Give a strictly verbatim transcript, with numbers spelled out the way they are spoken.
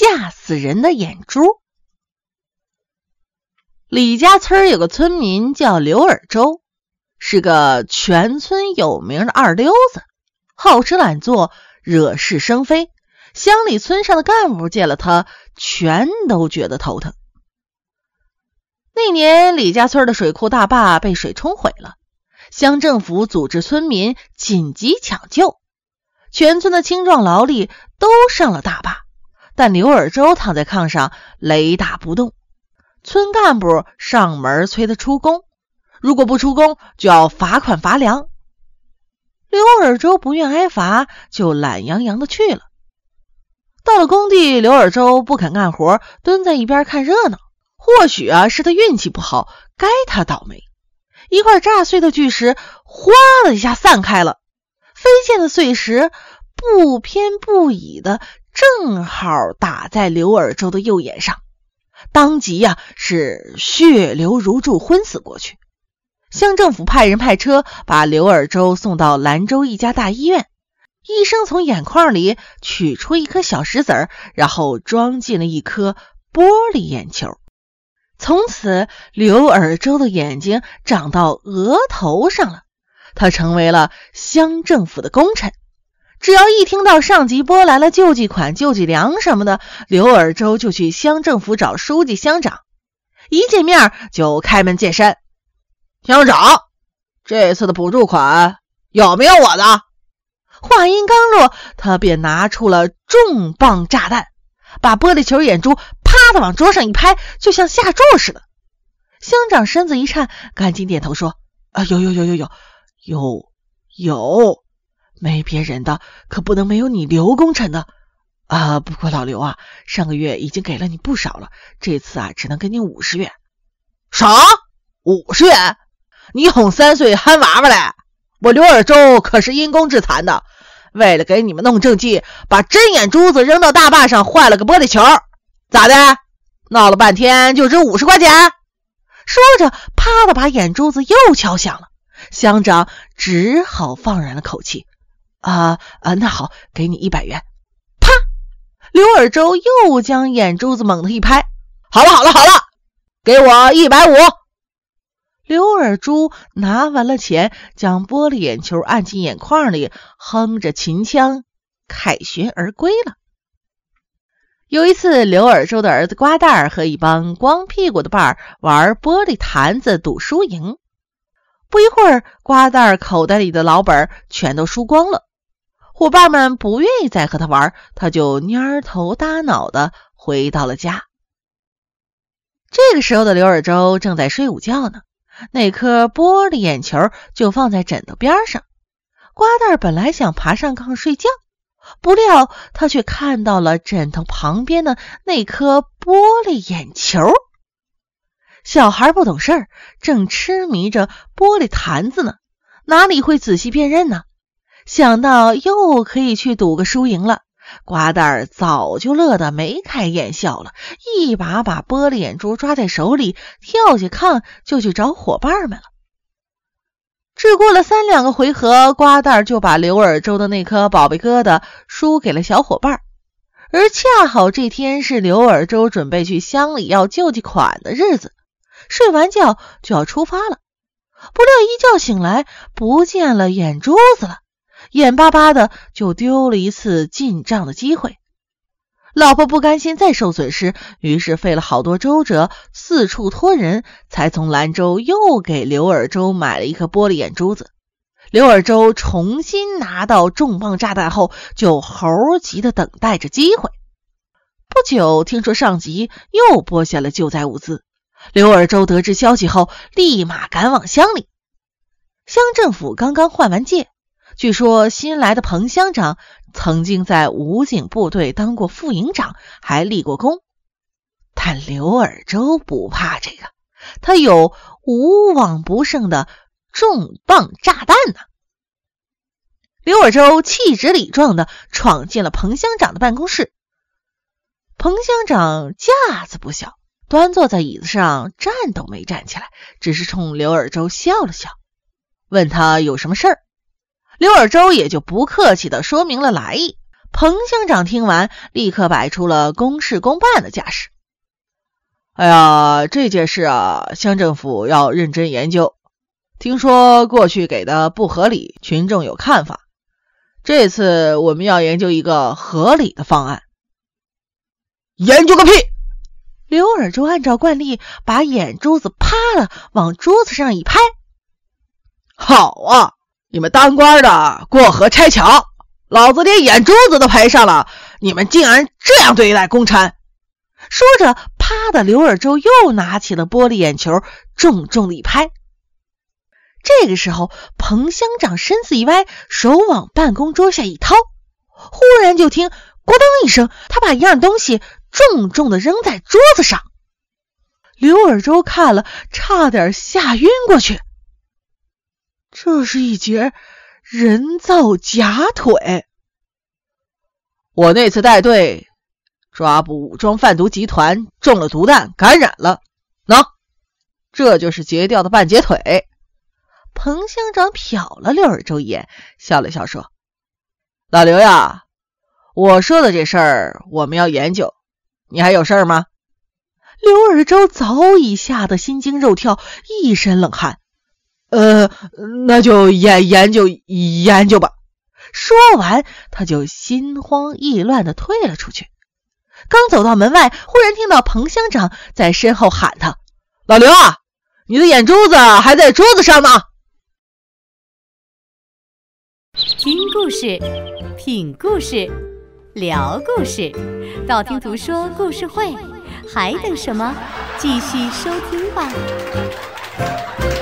吓死人的眼珠。李家村有个村民叫刘尔周，是个全村有名的二溜子，好吃懒做，惹是生非，乡里村上的干部见了他全都觉得头疼。那年李家村的水库大坝被水冲毁了，乡政府组织村民紧急抢救，全村的青壮劳力都上了大坝，但刘尔周躺在炕上雷打不动。村干部上门催他出工，如果不出工就要罚款罚粮。刘尔周不愿挨罚，就懒洋洋的去了。到了工地，刘尔周不肯干活，蹲在一边看热闹。或许啊是他运气不好，该他倒霉。一块炸碎的巨石哗的一下散开了，飞溅的碎石不偏不倚的正好打在刘尔周的右眼上，当即呀、啊、是血流如注，昏死过去。乡政府派人派车把刘尔周送到兰州一家大医院，医生从眼眶里取出一颗小石子儿，然后装进了一颗玻璃眼球。从此刘尔周的眼睛长到额头上了，他成为了乡政府的功臣。只要一听到上级拨来了救济款、救济粮什么的，刘尔周就去乡政府找书记乡长，一见面就开门见山：乡长，这次的补助款有没有我的？话音刚落，他便拿出了重磅炸弹，把玻璃球眼珠啪的往桌上一拍，就像下注似的。乡长身子一颤，赶紧点头说：啊，有有有有有有有，没别人的，可不能没有你刘功臣的啊。不过老刘啊，上个月已经给了你不少了，这次啊只能给你五十元。啥？五十元？你哄三岁憨娃娃嘞？我刘尔周可是因公致残的，为了给你们弄政绩，把真眼珠子扔到大坝上，坏了个玻璃球，咋的？闹了半天就值五十块钱？说着，啪的把眼珠子又敲响了。乡长只好放软了口气：啊啊，那好，给你一百元。啪！刘尔周又将眼珠子猛地一拍：好了好了好了，给我一百五。刘尔珠拿完了钱，将玻璃眼球按进眼眶里，哼着秦腔凯旋而归了。有一次，刘尔周的儿子瓜蛋儿和一帮光屁股的伴儿玩玻璃坛子赌输赢。不一会儿，瓜蛋儿口袋里的老本全都输光了，伙伴们不愿意再和他玩，他就蔫头耷脑的回到了家。这个时候的刘尔周正在睡午觉呢，那颗玻璃眼球就放在枕头边上。瓜蛋儿本来想爬上炕睡觉，不料他却看到了枕头旁边的那颗玻璃眼球。小孩不懂事儿，正痴迷着玻璃坛子呢，哪里会仔细辨认呢？想到又可以去赌个输赢了，瓜蛋儿早就乐得眉开眼笑了，一把把玻璃眼珠抓在手里，跳下炕就去找伙伴们了。只过了三两个回合，瓜蛋儿就把刘尔周的那颗宝贝疙瘩输给了小伙伴，而恰好这天是刘尔周准备去乡里要救济款的日子，睡完觉就要出发了。不料一觉醒来，不见了眼珠子了，眼巴巴的就丢了一次进账的机会。老婆不甘心再受损失，于是费了好多周折，四处托人，才从兰州又给刘尔周买了一颗玻璃眼珠子。刘尔周重新拿到重磅炸弹后，就猴急的等待着机会。不久，听说上级又拨下了救灾物资，刘尔周得知消息后，立马赶往乡里。乡政府刚刚换完届，据说新来的彭乡长曾经在武警部队当过副营长，还立过功。但刘尔周不怕这个，他有无往不胜的重磅炸弹呢。刘尔周气直理壮的闯进了彭乡长的办公室。彭乡长架子不小，端坐在椅子上站都没站起来，只是冲刘尔周笑了笑，问他有什么事儿。刘尔周也就不客气地说明了来意。 彭乡长听完，立刻摆出了公事公办的架势。哎呀，这件事啊，乡政府要认真研究。听说过去给的不合理，群众有看法。这次我们要研究一个合理的方案。研究个屁！刘尔州按照惯例把眼珠子啪了往桌子上一拍。好啊，你们当官的过河拆桥，老子连眼珠子都赔上了，你们竟然这样对待公差！说着，啪的刘尔州又拿起了玻璃眼球，重重的一拍。这个时候，彭乡长身子一歪，手往办公桌下一掏，忽然就听咕噔一声，他把一样东西重重的扔在桌子上。刘尔州看了，差点吓晕过去。这是一截人造假腿。我那次带队抓捕武装贩毒集团，中了毒弹感染了，喏，这就是截掉的半截腿。彭乡长瞟了刘尔州一眼，笑了笑说：老刘呀，我说的这事儿我们要研究，你还有事儿吗？刘尔州早已吓得心惊肉跳，一身冷汗。呃，那就研研究研究吧。说完，他就心慌意乱地退了出去。刚走到门外，忽然听到彭乡长在身后喊他：老刘啊，你的眼珠子还在桌子上呢。 听故事，品故事，聊故事，道听途说故事会，还等什么？继续收听吧。